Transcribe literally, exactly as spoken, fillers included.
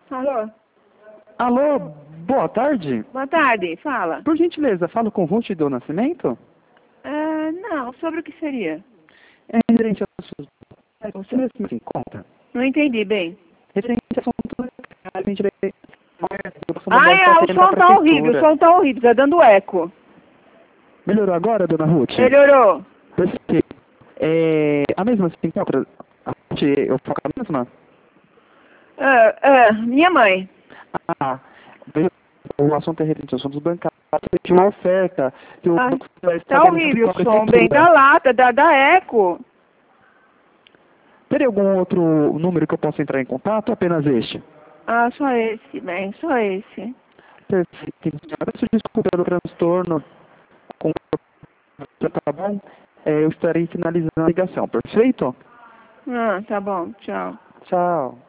Alô? Alô, boa tarde. Boa tarde, fala. Por gentileza, falo com Ruth do Nascimento? Ah, não, sobre o que seria? É referente ao assunto. É, você mesmo se encontra? Não entendi bem. Referente ao assunto, a gente vai... Ah, é, o som tá horrível, o som tá horrível, tá dando eco. Melhorou agora, dona Ruth? Melhorou. Perfeito. É, a mesma se encontra? A Ruth, eu foco a mesma? Ah, ah, minha mãe. Ah, veja, o assunto é referente ao assunto bancário. Tinha uma oferta que o Ah, banco vai estar tá horrível o som, bem, da lata, dá, dá eco. Teria algum outro número que eu possa entrar em contato ou apenas este? Ah, só esse, bem, só esse. Perfeito. Peço desculpa pelo transtorno. Com... Tá bom? É, eu estarei finalizando a ligação. Perfeito? Ah, tá bom, tchau. Tchau.